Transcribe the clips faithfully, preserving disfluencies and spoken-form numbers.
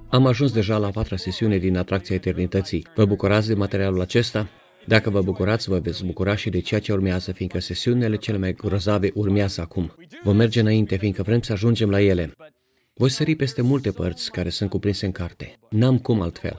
Am ajuns deja la a patra sesiune din Atracția Eternității. Vă bucurați de materialul acesta? Dacă vă bucurați, vă veți bucura și de ceea ce urmează, fiindcă sesiunile cele mai grozave urmează acum. Vom merge înainte, fiindcă vrem să ajungem la ele. Voi sări peste multe părți care sunt cuprinse în carte. N-am cum altfel.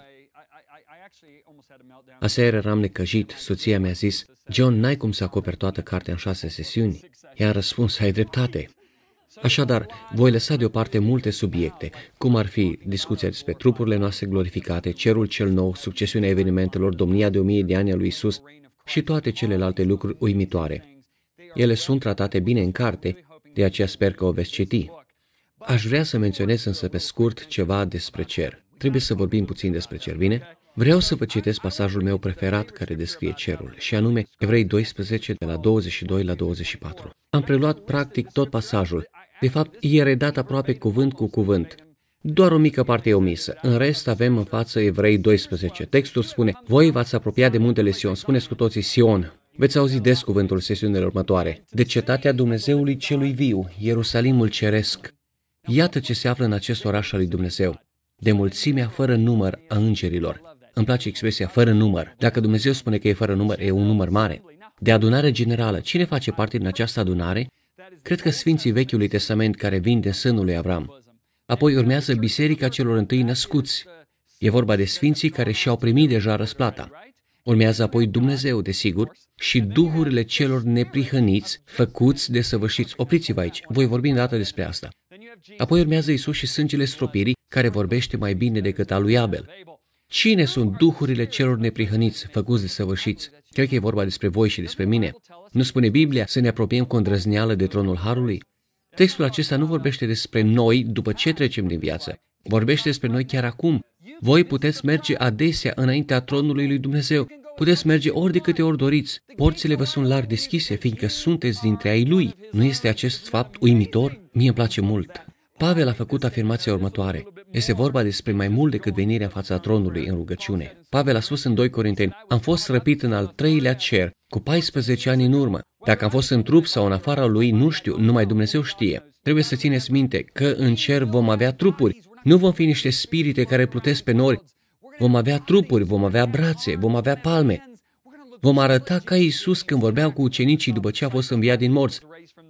Aseară eram necăjit, soția mi-a zis, John, n-ai cum să acoperi toată cartea în șase sesiuni. I-am răspuns, ai dreptate. Așadar, voi lăsa deoparte multe subiecte, cum ar fi discuția despre trupurile noastre glorificate, cerul cel nou, succesiunea evenimentelor, domnia de o mie de ani a lui Isus și toate celelalte lucruri uimitoare. Ele sunt tratate bine în carte, de aceea sper că o veți citi. Aș vrea să menționez însă pe scurt ceva despre cer. Trebuie să vorbim puțin despre cer, bine? Vreau să vă citesc pasajul meu preferat care descrie cerul, și anume Evrei doisprezece, de la douăzeci și doi la douăzeci și patru. Am preluat practic tot pasajul. De fapt, e redat aproape cuvânt cu cuvânt. Doar o mică parte e omisă. În rest avem în față Evrei doisprezece. Textul spune, voi v-ați apropiat de muntele Sion. Spuneți cu toții Sion. Veți auzi des cuvântul sesiunile următoare. De cetatea Dumnezeului celui viu, Ierusalimul ceresc. Iată ce se află în acest oraș al lui Dumnezeu. De mulțimea fără număr a îngerilor. Îmi place expresia fără număr. Dacă Dumnezeu spune că e fără număr, e un număr mare. De adunare generală. Cine face parte din această adunare? Cred că Sfinții Vechiului Testament care vin din sânul lui Avram. Apoi urmează Biserica celor întâi născuți. E vorba de Sfinții care și-au primit deja răsplata. Urmează apoi Dumnezeu, desigur, și duhurile celor neprihăniți, făcuți de săvârșiți. Opriți-vă aici, voi vorbi îndată despre asta. Apoi urmează Isus și sângele stropirii, care vorbește mai bine decât al lui Abel. Cine sunt duhurile celor neprihăniți, făcuți de săvârșiți? Cred că e vorba despre voi și despre mine. Nu spune Biblia să ne apropiem cu îndrăzneală de tronul Harului? Textul acesta nu vorbește despre noi după ce trecem din viață. Vorbește despre noi chiar acum. Voi puteți merge adesea înaintea tronului lui Dumnezeu. Puteți merge ori de câte ori doriți. Porțile vă sunt larg deschise, fiindcă sunteți dintre ai Lui. Nu este acest fapt uimitor? Mie îmi place mult. Pavel a făcut afirmația următoare. Este vorba despre mai mult decât venirea în fața tronului în rugăciune. Pavel a spus în doi Corinteni, am fost răpit în al treilea cer, cu paisprezece ani în urmă. Dacă am fost în trup sau în afara lui, nu știu, numai Dumnezeu știe. Trebuie să țineți minte că în cer vom avea trupuri. Nu vom fi niște spirite care plutesc pe nori. Vom avea trupuri, vom avea brațe, vom avea palme. Vom arăta ca Iisus când vorbeau cu ucenicii după ce a fost înviat din morți.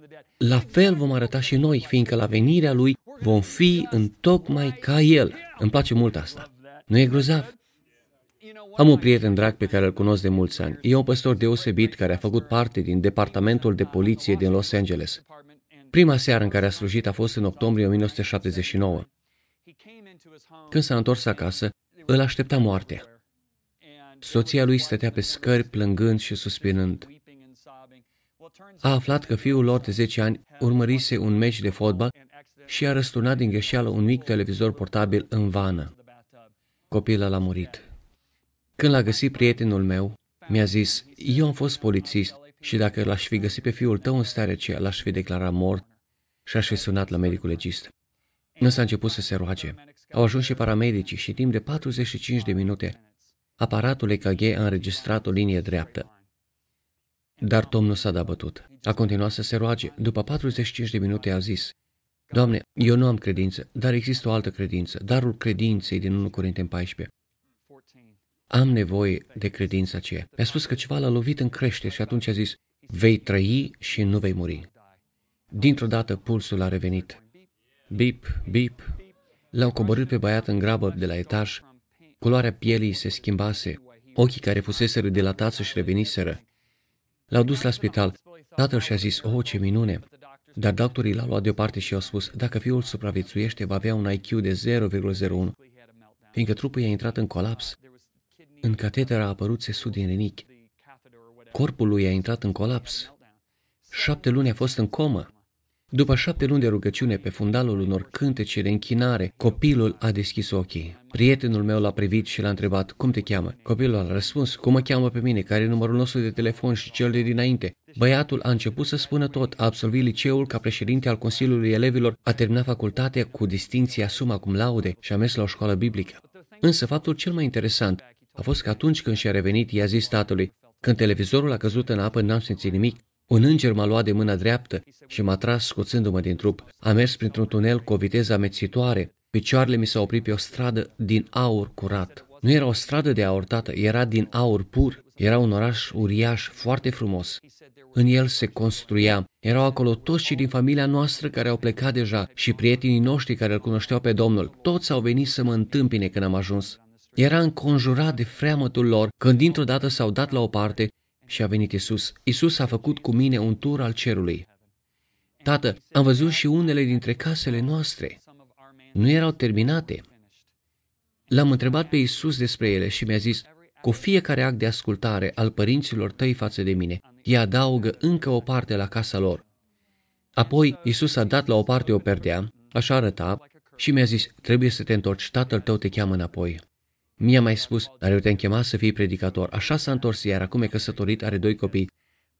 La fel vom arăta și noi, fiindcă la venirea Lui vom fi întocmai ca El. Îmi place mult asta. Nu e grozav? Am un prieten drag pe care îl cunosc de mulți ani. E un păstor deosebit care a făcut parte din departamentul de poliție din Los Angeles. Prima seară în care a slujit a fost în octombrie o mie nouă sute șaptezeci și nouă. Când s-a întors acasă, îl aștepta moartea. Soția lui stătea pe scări plângând și suspinând. A aflat că fiul lor de zece ani urmărise un meci de fotbal și a răsturnat din greșeală un mic televizor portabil în vană. Copilul a murit. Când l-a găsit prietenul meu, mi-a zis, eu am fost polițist și dacă l-aș fi găsit pe fiul tău în stare aceea, l-aș fi declarat mort și aș fi sunat la medicul legist. Însă a început să se roage. Au ajuns și paramedicii și timp de patruzeci și cinci de minute, aparatul E K G a înregistrat o linie dreaptă. Dar Tom nu s-a dat bătut. A continuat să se roage. După patruzeci și cinci de minute a zis, Doamne, eu nu am credință, dar există o altă credință, darul credinței din unu Corinteni paisprezece. Am nevoie de credința aceea. Mi-a spus că ceva l-a lovit în creștere și atunci a zis, vei trăi și nu vei muri. Dintr-o dată pulsul a revenit. Bip, bip. L-au coborât pe băiat în grabă de la etaj. Culoarea pielii se schimbase. Ochii care fuseseră dilatați își reveniseră. L-au dus la spital. Tatăl și-a zis, oh, ce minune! Dar doctorii l-au luat deoparte și au spus, dacă fiul supraviețuiește, va avea un I Q de zero virgulă zero unu, fiindcă trupul i-a intrat în colaps. În cateteră a apărut țesut din rinichi. Corpul lui a intrat în colaps. Șapte luni a fost în comă. După șapte luni de rugăciune pe fundalul unor cântece de închinare, copilul a deschis ochii. Prietenul meu l-a privit și l-a întrebat, cum te cheamă? Copilul a răspuns, cum mă cheamă pe mine, care e numărul nostru de telefon și cel de dinainte. Băiatul a început să spună tot, a absolvit liceul ca președinte al Consiliului Elevilor, a terminat facultatea cu distinție summa cum laude și a mers la o școală biblică. Însă faptul cel mai interesant a fost că atunci când și-a revenit, i-a zis tatălui, când televizorul a căzut în apă, n-am simțit nimic. Un înger m-a luat de mâna dreaptă și m-a tras scoțându-mă din trup. A mers printr-un tunel cu o viteză amețitoare Picioarele mi s-au oprit pe o stradă din aur curat. Nu era o stradă de aur, tată, era din aur pur. Era un oraș uriaș, foarte frumos. În el se construia. Erau acolo toți cei din familia noastră care au plecat deja și prietenii noștri care îl cunoșteau pe Domnul. Toți au venit să mă întâmpine când am ajuns. Era înconjurat de freamătul lor când dintr-o dată s-au dat la o parte și a venit Isus. Isus a făcut cu mine un tur al cerului. Tată, am văzut și unele dintre casele noastre. Nu erau terminate. L-am întrebat pe Isus despre ele și mi-a zis, cu fiecare act de ascultare al părinților tăi față de mine, ei adaugă încă o parte la casa lor. Apoi Isus a dat la o parte o perdea, așa arăta, și mi-a zis, trebuie să te întorci, tatăl tău te cheamă înapoi. Mi-a mai spus, dar eu te-am chemat să fii predicator. Așa s-a întors, iar acum e căsătorit, are doi copii.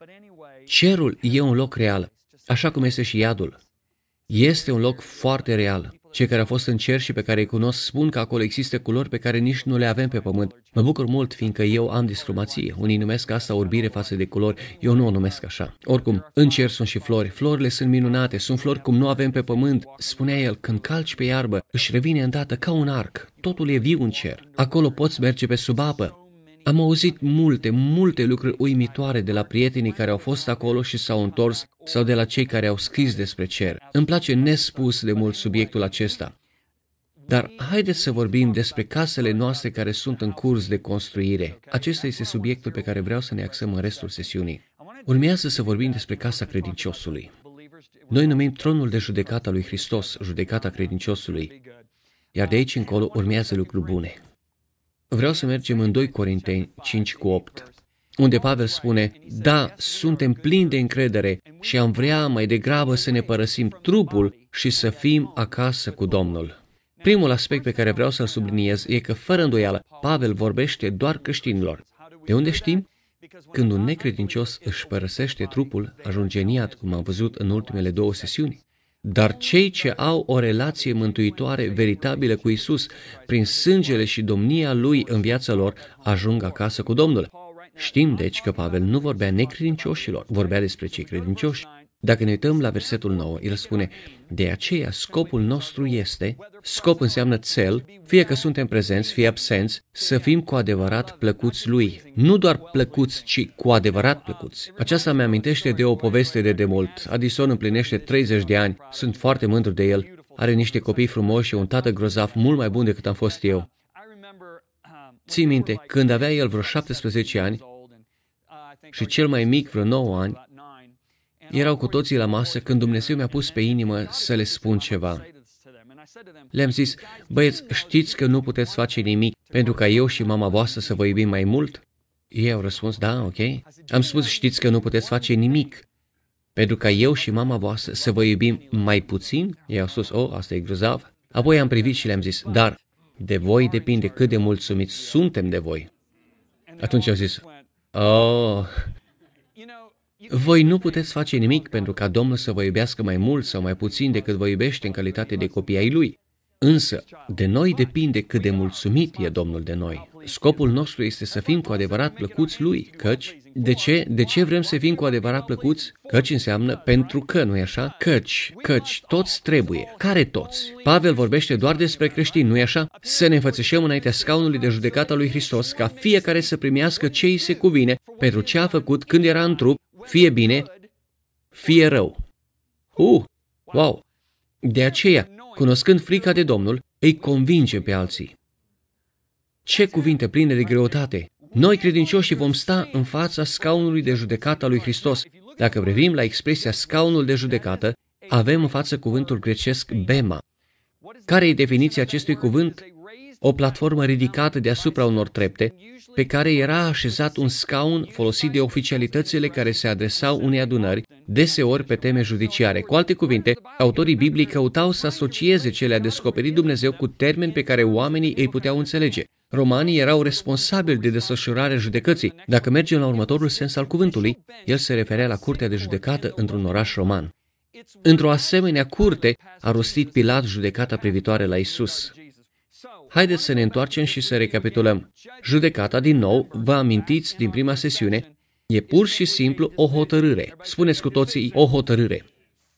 Cerul e un loc real, așa cum este și iadul. Este un loc foarte real. Cei care au fost în cer și pe care îi cunosc spun că acolo există culori pe care nici nu le avem pe pământ. Mă bucur mult, fiindcă eu am discromație. Unii numesc asta urbire față de culori, eu nu o numesc așa. Oricum, în cer sunt și flori. Florile sunt minunate, sunt flori cum nu avem pe pământ. Spunea el, când calci pe iarbă, își revine îndată ca un arc. Totul e viu în cer. Acolo poți merge pe sub apă. Am auzit multe, multe lucruri uimitoare de la prietenii care au fost acolo și s-au întors sau de la cei care au scris despre cer. Îmi place nespus de mult subiectul acesta. Dar haideți să vorbim despre casele noastre care sunt în curs de construire. Acesta este subiectul pe care vreau să ne axăm în restul sesiunii. Urmează să vorbim despre casa credinciosului. Noi numim tronul de judecată a lui Hristos, judecata credinciosului, iar de aici încolo urmează lucruri bune. Vreau să mergem în doi Corinteni cinci cu opt, unde Pavel spune, da, suntem plini de încredere și am vrea mai degrabă să ne părăsim trupul și să fim acasă cu Domnul. Primul aspect pe care vreau să-l subliniez e că, fără îndoială, Pavel vorbește doar creștinilor. De unde știm? Când un necredincios își părăsește trupul, ajunge în iad, cum am văzut în ultimele două sesiuni. Dar cei ce au o relație mântuitoare veritabilă cu Isus, prin sângele și domnia Lui în viața lor, ajung acasă cu Domnul. Știm, deci, că Pavel nu vorbea necredincioșilor, vorbea despre cei credincioși. Dacă ne uităm la versetul nouă, el spune, de aceea scopul nostru este, scop înseamnă cel, fie că suntem prezenți, fie absenți, să fim cu adevărat plăcuți Lui. Nu doar plăcuți, ci cu adevărat plăcuți. Aceasta mi amintește de o poveste de demult. Addison împlinește treizeci de ani, sunt foarte mândru de el, are niște copii frumoși și un tată grozav mult mai bun decât am fost eu. Ții minte, când avea el vreo șaptesprezece ani și cel mai mic vreo nouă ani, erau cu toții la masă când Dumnezeu mi-a pus pe inimă să le spun ceva. Le-am zis, băieți, știți că nu puteți face nimic pentru ca eu și mama voastră să vă iubim mai mult? Ei au răspuns, da, ok. Am spus, știți că nu puteți face nimic pentru ca eu și mama voastră să vă iubim mai puțin? Ei au spus, oh, asta e grozav. Apoi am privit și le-am zis, dar de voi depinde cât de mulțumiți suntem de voi. Atunci au zis, oh... Voi nu puteți face nimic pentru ca Domnul să vă iubească mai mult sau mai puțin decât vă iubește în calitate de copii ai Lui. Însă, de noi depinde cât de mulțumit e Domnul de noi. Scopul nostru este să fim cu adevărat plăcuți Lui, căci, de ce? De ce vrem să fim cu adevărat plăcuți? Căci înseamnă pentru că, nu-i așa? Căci, căci, toți trebuie. Care toți? Pavel vorbește doar despre creștini, nu-i așa? Să ne înfățișăm înaintea scaunului de judecată a lui Hristos, ca fiecare să primească ce îi se cuvine pentru ce a făcut când era în trup, fie bine, fie rău. Uh, wow! De aceea, cunoscând frica de Domnul, îi convinge pe alții. Ce cuvinte pline de greutate! Noi, credincioșii, vom sta în fața scaunului de judecată a lui Hristos. Dacă privim la expresia scaunul de judecată, avem în față cuvântul grecesc bema. Care e definiția acestui cuvânt? O platformă ridicată deasupra unor trepte, pe care era așezat un scaun folosit de oficialitățile care se adresau unei adunări, deseori pe teme judiciare. Cu alte cuvinte, autorii Bibliei căutau să asocieze ce le-a descoperit Dumnezeu cu termeni pe care oamenii îi puteau înțelege. Romanii erau responsabili de desfășurarea judecății. Dacă mergem la următorul sens al cuvântului, el se referea la curtea de judecată într-un oraș roman. Într-o asemenea curte a rostit Pilat judecata privitoare la Isus. Haideți să ne întoarcem și să recapitulăm. Judecata, din nou, vă amintiți din prima sesiune, e pur și simplu o hotărâre. Spuneți cu toții o hotărâre.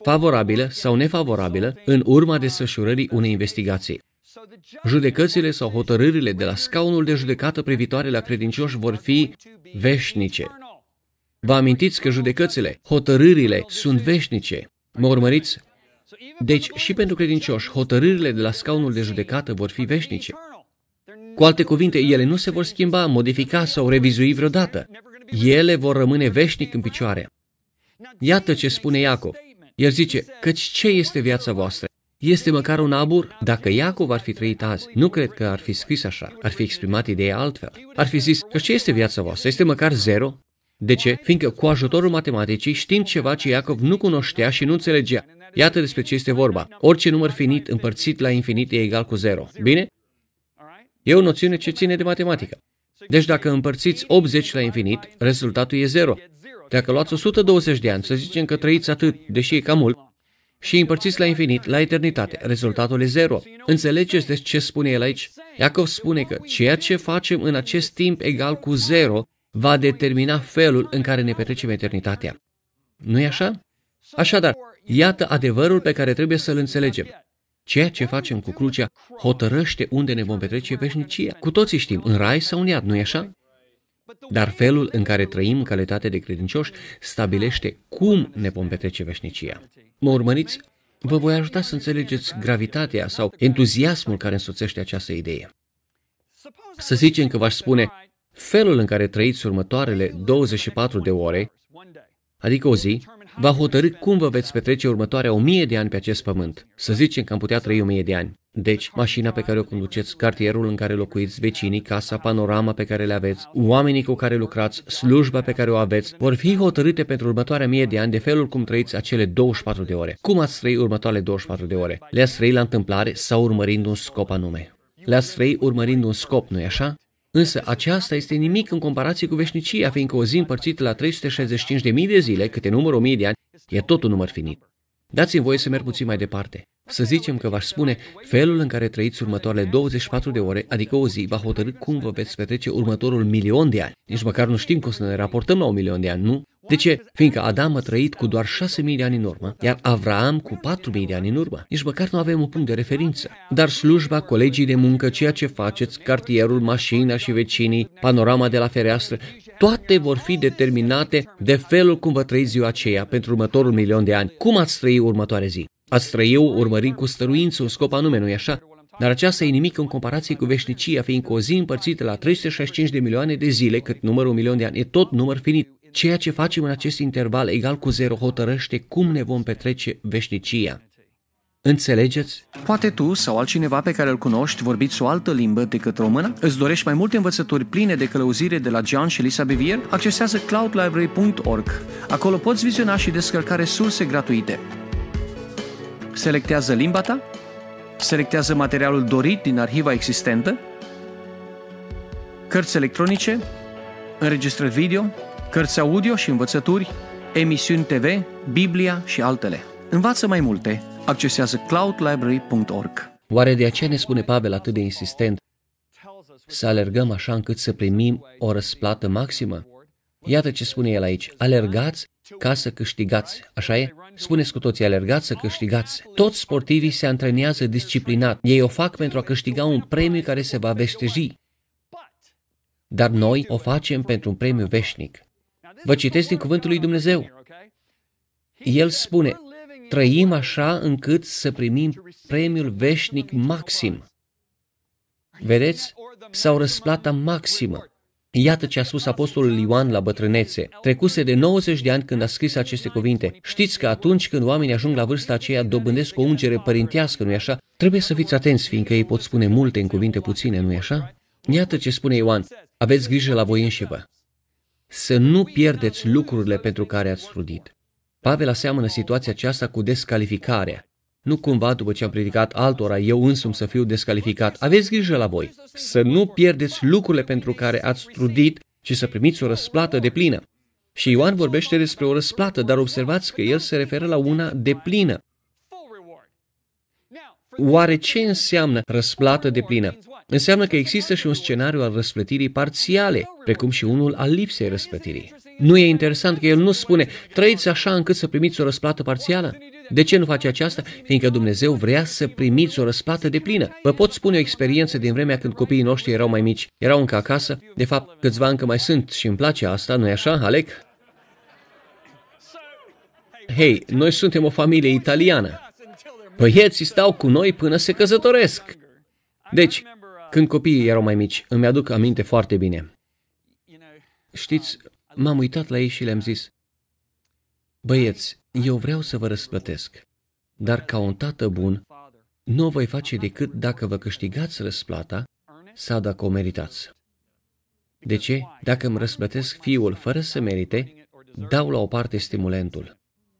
favorabilă sau nefavorabilă în urma desfășurării unei investigații. Judecățile sau hotărârile de la scaunul de judecată privitoare la credincioși vor fi veșnice. Vă amintiți că judecățile, hotărârile sunt veșnice. Mă urmăriți? Deci și pentru credincioși, hotărârile de la scaunul de judecată vor fi veșnice. Cu alte cuvinte, ele nu se vor schimba, modifica sau revizui vreodată. Ele vor rămâne veșnic în picioare. Iată ce spune Iacov. El zice, căci ce este viața voastră? Este măcar un abur? Dacă Iacov ar fi trăit azi, nu cred că ar fi scris așa, ar fi exprimat ideea altfel. Ar fi zis, că ce este viața voastră? Este măcar zero? De ce? Fiindcă cu ajutorul matematicii știm ceva ce Iacov nu cunoștea și nu înțelegea. Iată despre ce este vorba. Orice număr finit împărțit la infinit e egal cu zero. Bine? E o noțiune ce ține de matematică. Deci dacă împărțiți optzeci la infinit, rezultatul e zero. Dacă luați o sută douăzeci de ani, să zicem că trăiți atât, deși e cam mult, și împărțiți la infinit, la eternitate, rezultatul e zero. Înțelegeți de ce spune el aici? Iacov spune că ceea ce facem în acest timp egal cu zero va determina felul în care ne petrecem eternitatea. Nu-i așa? Așadar, iată adevărul pe care trebuie să-l înțelegem. Ceea ce facem cu crucea hotărăște unde ne vom petrece veșnicia. Cu toții știm, în rai sau în iad, nu-i așa? Dar felul în care trăim în calitate de credincioși stabilește cum ne vom petrece veșnicia. Mă urmăriți? Vă voi ajuta să înțelegeți gravitatea sau entuziasmul care însoțește această idee. Să zicem că v-aș spune, felul în care trăiți următoarele douăzeci și patru de ore, adică o zi, va hotărî cum vă veți petrece următoarea o mie de ani pe acest pământ. Să zicem că am putea trăi o mie de ani. Deci, mașina pe care o conduceți, cartierul în care locuiți, vecinii, casa, panorama pe care le aveți, oamenii cu care lucrați, slujba pe care o aveți, vor fi hotărâte pentru următoarea mie de ani de felul cum trăiți acele douăzeci și patru de ore. Cum ați trăi următoarele douăzeci și patru de ore? Le-ați trăi la întâmplare sau urmărind un scop anume? Le-ați trăi urmărind un scop, nu-i așa? Însă aceasta este nimic în comparație cu veșnicia, fiindcă o zi împărțită la trei sute șaizeci și cinci de mii de zile, câte număr o mie de ani, e tot un număr finit. Dați-mi voie să merg puțin mai departe. Să zicem că v-aș spune, felul în care trăiți următoarele douăzeci și patru de ore, adică o zi, va hotărî cum vă veți petrece următorul milion de ani. Nici măcar nu știm cum să ne raportăm la un milion de ani, nu? De ce? Fiindcă Adam a trăit cu doar șase mii de ani în urmă, iar Avraam cu patru mii de ani în urmă. Nici măcar nu avem un punct de referință. Dar slujba, colegii de muncă, ceea ce faceți, cartierul, mașina și vecinii, panorama de la fereastră, toate vor fi determinate de felul cum vă trăiți ziua aceea pentru următorul milion de ani. Cum ați trăi următoare zi? Ați trăi urmărind cu stăruință un scop anume, nu-i așa? Dar aceasta e nimic în comparație cu veșnicia, fiindcă o zi împărțită la trei sute șaizeci și cinci de milioane de zile, cât numărul un milion de ani, e tot număr finit. Ceea ce facem în acest interval egal cu zero hotărăște cum ne vom petrece veșnicia. Înțelegeți? Poate tu sau altcineva pe care îl cunoști vorbiți o altă limbă decât română? Îți dorești mai multe învățături pline de călăuzire de la John și Lisa Bevere? Accesează cloud library punct org. Acolo poți viziona și descărca resurse gratuite. Selectează limba ta, selectează materialul dorit din arhiva existentă, cărți electronice, înregistrări video, cărți audio și învățături, emisiuni T V, Biblia și altele. Învață mai multe. Accesează cloud library punct org. Oare de aceea ne spune Pavel atât de insistent să alergăm așa încât să primim o răsplată maximă? Iată ce spune el aici. Alergați ca să câștigați. Așa e? Spuneți cu toții, alergați să câștigați. Toți sportivii se antrenează disciplinat. Ei o fac pentru a câștiga un premiu care se va veșteji. Dar noi o facem pentru un premiu veșnic. Vă citesc din cuvântul lui Dumnezeu. El spune, trăim așa încât să primim premiul veșnic maxim. Vedeți? Sau răsplata maximă. Iată ce a spus apostolul Ioan la bătrânețe. Trecuse de nouăzeci de ani când a scris aceste cuvinte. Știți că atunci când oamenii ajung la vârsta aceea dobândesc o ungere părintească, nu-i așa? Trebuie să fiți atenți, fiindcă ei pot spune multe în cuvinte puține, nu-i așa? Iată ce spune Ioan. Aveți grijă la voi înșivă. Să nu pierdeți lucrurile pentru care ați trudit. Pavel aseamănă situația aceasta cu descalificarea. Nu cumva după ce am predicat altora, eu însumi să fiu descalificat. Aveți grijă la voi. Să nu pierdeți lucrurile pentru care ați trudit și să primiți o răsplată deplină. Și Ioan vorbește despre o răsplată, dar observați că el se referă la una deplină. Oare ce înseamnă răsplată deplină? Înseamnă că există și un scenariu al răsplătirii parțiale, precum și unul al lipsei răsplătirii. Nu e interesant că el nu spune, trăiți așa încât să primiți o răsplată parțială? De ce nu face aceasta? Fiindcă Dumnezeu vrea să primiți o răsplată deplină. Vă pot spune o experiență din vremea când copiii noștri erau mai mici. Erau încă acasă. De fapt, câțiva încă mai sunt și îmi place asta, nu-i așa, Alec? Hei, noi suntem o familie italiană. Băieții stau cu noi până se căsătoresc. Deci, când copiii erau mai mici, îmi aduc aminte foarte bine. Știți, m-am uitat la ei și le-am zis: băieți, eu vreau să vă răsplătesc, dar ca un tată bun, nu o voi face decât dacă vă câștigați răsplata sau dacă o meritați. De ce? Dacă îmi răsplătesc fiul fără să merite, dau la o parte stimulentul.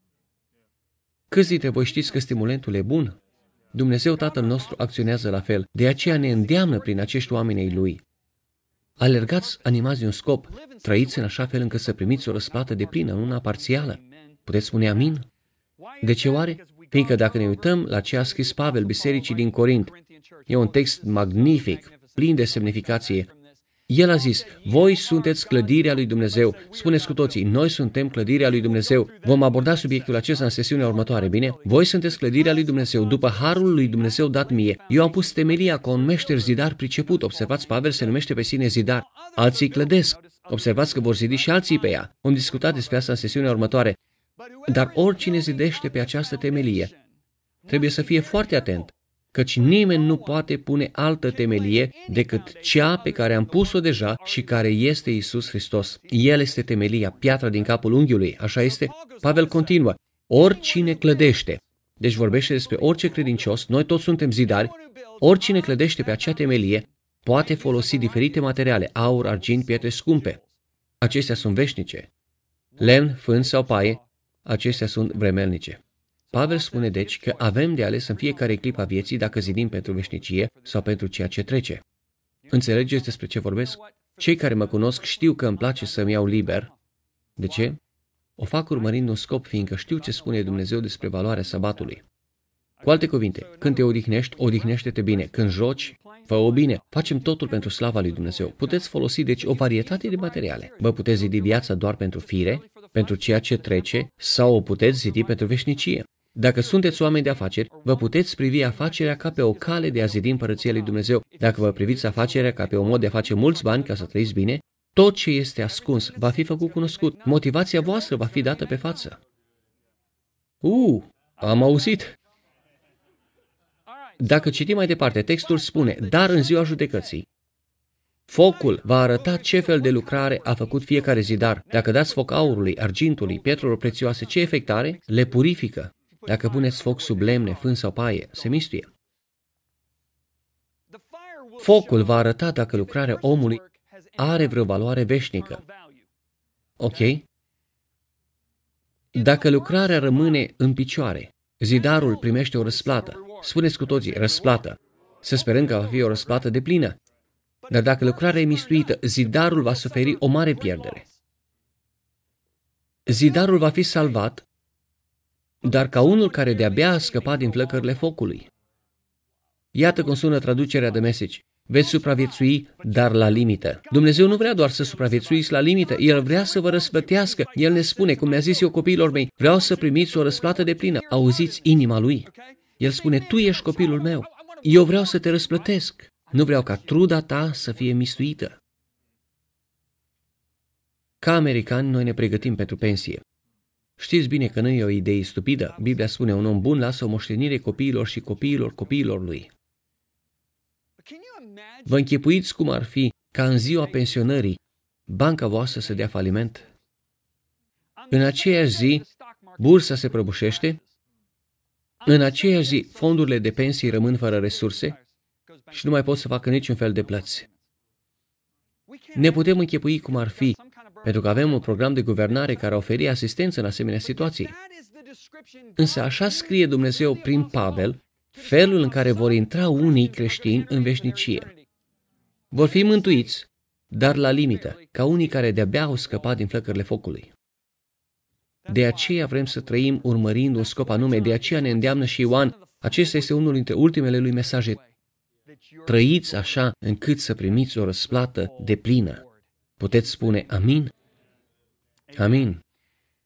Câți dintre voi știți că stimulentul e bun? Dumnezeu Tatăl nostru acționează la fel, de aceea ne îndeamnă prin acești oameni ai Lui. Alergați animați de un scop, trăiți în așa fel încât să primiți o răsplată deplină, nu una parțială. Puteți spune amin? De ce oare? Fiindcă dacă ne uităm la ce a scris Pavel bisericii din Corint, e un text magnific, plin de semnificație. El a zis: voi sunteți clădirea lui Dumnezeu. Spuneți cu toții: noi suntem clădirea lui Dumnezeu. Vom aborda subiectul acesta în sesiunea următoare, bine? Voi sunteți clădirea lui Dumnezeu, după harul lui Dumnezeu dat mie. Eu am pus temelia ca un meșter zidar priceput. Observați, Pavel se numește pe sine zidar. Alții clădesc. Observați că vor zidi și alții pe ea. Vom discuta despre asta în sesiunea următoare. Dar oricine zidește pe această temelie trebuie să fie foarte atent, căci nimeni nu poate pune altă temelie decât cea pe care am pus-o deja și care este Iisus Hristos. El este temelia, piatra din capul unghiului, așa este? Pavel continuă: oricine clădește, deci vorbește despre orice credincios, noi toți suntem zidari, oricine clădește pe acea temelie poate folosi diferite materiale, aur, argint, pietre scumpe. Acestea sunt veșnice. Lemn, fân sau paie, acestea sunt vremelnice. Pavel spune deci că avem de ales în fiecare clipă a vieții dacă zidim pentru veșnicie sau pentru ceea ce trece. Înțelegeți despre ce vorbesc? Cei care mă cunosc știu că îmi place să-mi iau liber. De ce? O fac urmărind un scop, fiindcă știu ce spune Dumnezeu despre valoarea sabatului. Cu alte cuvinte, când te odihnești, odihnește-te bine. Când joci, fă-o bine. Facem totul pentru slava lui Dumnezeu. Puteți folosi deci o varietate de materiale. Vă puteți zidi viața doar pentru fire, pentru ceea ce trece, sau o puteți zidi pentru veșnicie. Dacă sunteți oameni de afaceri, vă puteți privi afacerea ca pe o cale de a zidi împărăția lui Dumnezeu. Dacă vă priviți afacerea ca pe un mod de a face mulți bani ca să trăiți bine, tot ce este ascuns va fi făcut cunoscut. Motivația voastră va fi dată pe față. Uh, am auzit. Dacă citim mai departe, textul spune: dar în ziua judecății, focul va arăta ce fel de lucrare a făcut fiecare zidar. Dacă dați foc aurului, argintului, pietrelor prețioase, ce efect are? Le purifică. Dacă puneți foc sub lemne, fân sau paie, se mistuie. Focul va arăta dacă lucrarea omului are vreo valoare veșnică. Ok? Dacă lucrarea rămâne în picioare, zidarul primește o răsplată. Spuneți cu toții: răsplată. Să sperăm că va fi o răsplată deplină. Dar dacă lucrarea e mistuită, zidarul va suferi o mare pierdere. Zidarul va fi salvat, dar ca unul care de-abia a scăpat din flăcările focului. Iată cum sună traducerea de Message: veți supraviețui, dar la limită. Dumnezeu nu vrea doar să supraviețuiți la limită, El vrea să vă răsplătească. El ne spune, cum mi-a zis eu copiilor mei: vreau să primiți o răsplată deplină. Auziți inima Lui. El spune: tu ești copilul meu. Eu vreau să te răsplătesc. Nu vreau ca truda ta să fie mistuită. Ca americani, noi ne pregătim pentru pensie. Știți bine că nu e o idee stupidă. Biblia spune: un om bun lasă o moștenire copiilor și copiilor copiilor lui. Vă închipuiți cum ar fi ca în ziua pensionării banca voastră să dea faliment? În aceeași zi, bursa se prăbușește, în aceeași zi, fondurile de pensii rămân fără resurse și nu mai pot să facă niciun fel de plăți. Ne putem închipui cum ar fi, pentru că avem un program de guvernare care oferi asistență în asemenea situații. Însă așa scrie Dumnezeu prin Pavel felul în care vor intra unii creștini în veșnicie. Vor fi mântuiți, dar la limită, ca unii care de-abia au scăpat din flăcările focului. De aceea vrem să trăim urmărind un scop anume, de aceea ne îndeamnă și Ioan. Acesta este unul dintre ultimele lui mesaje. Trăiți așa încât să primiți o răsplată deplină. Puteți spune amin? Amin.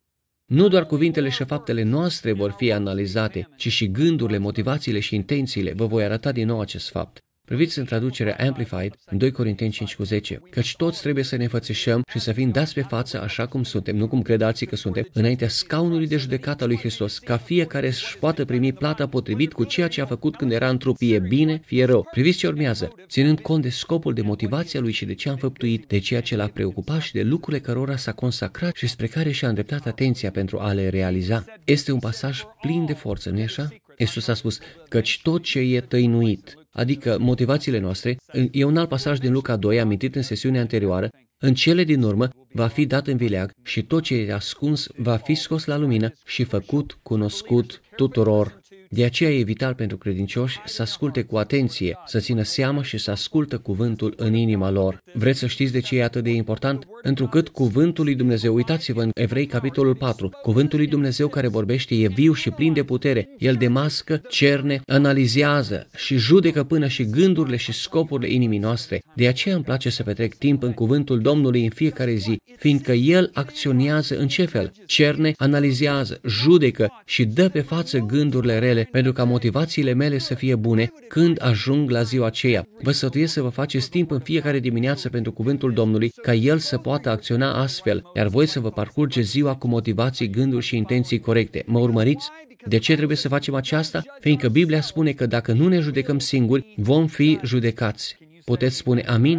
Nu doar cuvintele și faptele noastre vor fi analizate, ci și gândurile, motivațiile și intențiile. Vă voi arăta din nou acest fapt. Priviți în traducerea Amplified, în doi Corinteni cinci cu zece, căci toți trebuie să ne înfățișăm și să fim dați pe față așa cum suntem, nu cum cred alții că suntem, înaintea scaunului de judecată al lui Hristos, ca fiecare să-și poată primi plata potrivit cu ceea ce a făcut când era în trup, fie bine, fie rău. Priviți ce urmează, ținând cont de scopul, de motivația lui și de ce a înfăptuit, de ceea ce l-a preocupat și de lucrurile cărora s-a consacrat și spre care și-a îndreptat atenția pentru a le realiza. Este un pasaj plin de forță, nu-i așa? Iisus a spus, căci tot ce e tăinuit, adică motivațiile noastre, e un alt pasaj din Luca doi, amintit în sesiunea anterioară, în cele din urmă va fi dat în vileag și tot ce e ascuns va fi scos la lumină și făcut cunoscut tuturor. De aceea e vital pentru credincioși să asculte cu atenție, să țină seamă și să ascultă cuvântul în inima lor. Vreți să știți de ce e atât de important? Întrucât cuvântul lui Dumnezeu, uitați-vă în Evrei capitolul patru, cuvântul lui Dumnezeu care vorbește e viu și plin de putere, el demască, cerne, analizează și judecă până și gândurile și scopurile inimii noastre. De aceea îmi place să petrec timp în cuvântul Domnului în fiecare zi, fiindcă el acționează în ce fel? Cerne, analizează, judecă și dă pe față gândurile rele pentru ca motivațiile mele să fie bune când ajung la ziua aceea. Vă sfătuiesc să vă faceți timp în fiecare dimineață pentru cuvântul Domnului, ca el să poată acționa astfel, iar voi să vă parcurgeți ziua cu motivații, gânduri și intenții corecte. Mă urmăriți? De ce trebuie să facem aceasta? Fiindcă Biblia spune că dacă nu ne judecăm singuri, vom fi judecați. Puteți spune amin?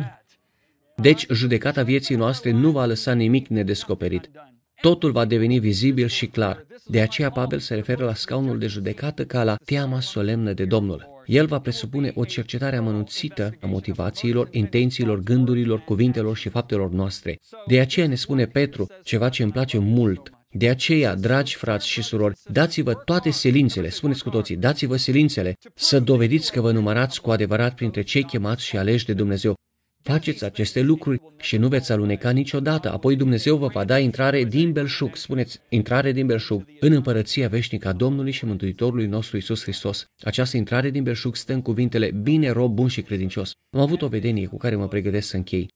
Deci, judecata vieții noastre nu va lăsa nimic nedescoperit. Totul va deveni vizibil și clar. De aceea Pavel se referă la scaunul de judecată ca la teama solemnă de Domnul. El va presupune o cercetare amănunțită a motivațiilor, intențiilor, gândurilor, cuvintelor și faptelor noastre. De aceea ne spune Petru ceva ce îmi place mult. De aceea, dragi frați și surori, dați-vă toate silințele, spuneți cu toții, dați-vă silințele, să dovediți că vă numărați cu adevărat printre cei chemați și aleși de Dumnezeu. Faceți aceste lucruri și nu veți aluneca niciodată, apoi Dumnezeu vă va da intrare din belșug, spuneți, intrare din belșug, în împărăția veșnică a Domnului și Mântuitorului nostru Iisus Hristos. Această intrare din belșug stă în cuvintele, bine, rob bun și credincios. Am avut o vedenie cu care mă pregătesc să închei.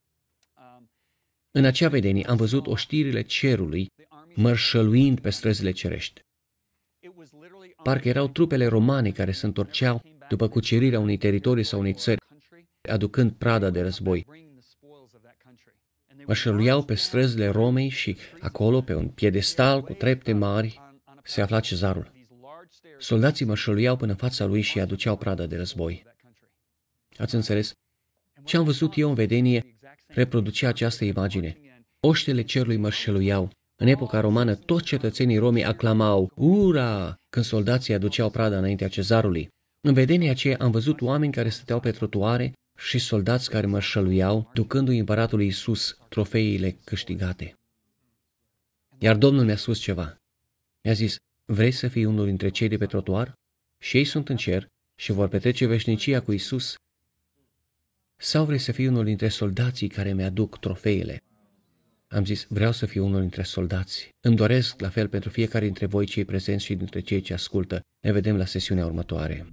În acea vedenie am văzut oștirile cerului mărșăluind pe străzile cerești. Parcă erau trupele romane care se întorceau după cucerirea unui teritoriu sau unei țări, aducând prada de război. Mărșăluiau pe străzile Romei și acolo, pe un piedestal cu trepte mari, se afla cezarul. Soldații mărșăluiau până în fața lui și aduceau prada de război. Ați înțeles? Ce am văzut eu în vedenie reproducea această imagine. Oștile cerului mărșăluiau. În epoca romană, toți cetățenii romii aclamau, ura, când soldații aduceau prada înaintea cezarului. În vedenia aceea am văzut oameni care stăteau pe trotuare și soldați care mărșăluiau, ducându-i împăratului Iisus trofeile câștigate. Iar Domnul mi-a spus ceva. Mi-a zis, vrei să fii unul dintre cei de pe trotuar? Și ei sunt în cer și vor petrece veșnicia cu Iisus? Sau vrei să fii unul dintre soldații care mi-aduc trofeile? Am zis, vreau să fiu unul dintre soldați. Îmi doresc la fel pentru fiecare dintre voi cei prezenți și dintre cei ce ascultă. Ne vedem la sesiunea următoare.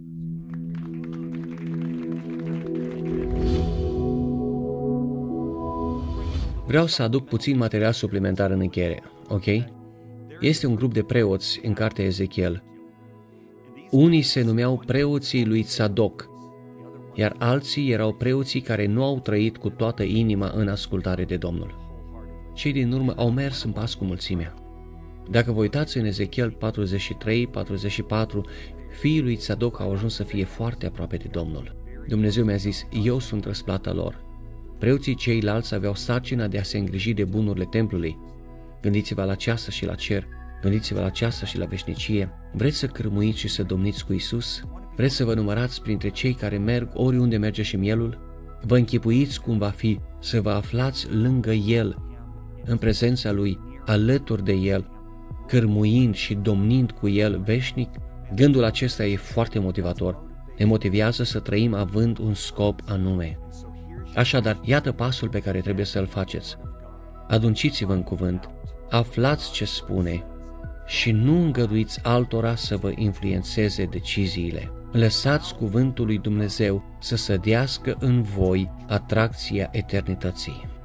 Vreau să aduc puțin material suplimentar în încheiere, ok? Este un grup de preoți în cartea Ezechiel. Unii se numeau preoții lui Tzadok, iar alții erau preoții care nu au trăit cu toată inima în ascultare de Domnul. Cei din urmă au mers în pas cu mulțimea. Dacă vă uitați în Ezechiel patruzeci și trei patruzeci și patru, fiii lui Tzadok au ajuns să fie foarte aproape de Domnul. Dumnezeu mi-a zis, eu sunt răsplata lor. Preoții ceilalți aveau sarcina de a se îngriji de bunurile templului. Gândiți-vă la ceasă și la cer, gândiți-vă la ceasă și la veșnicie. Vreți să cârmuiți și să domniți cu Isus? Vreți să vă numărați printre cei care merg oriunde merge și mielul? Vă închipuiți cum va fi să vă aflați lângă El, în prezența Lui, alături de El, cârmuind și domnind cu El veșnic? Gândul acesta e foarte motivator. Ne motivează să trăim având un scop anume. Așadar, iată pasul pe care trebuie să-l faceți. Adânciți-vă în cuvânt, aflați ce spune și nu îngăduiți altora să vă influențeze deciziile. Lăsați cuvântul lui Dumnezeu să sădească în voi atracția eternității.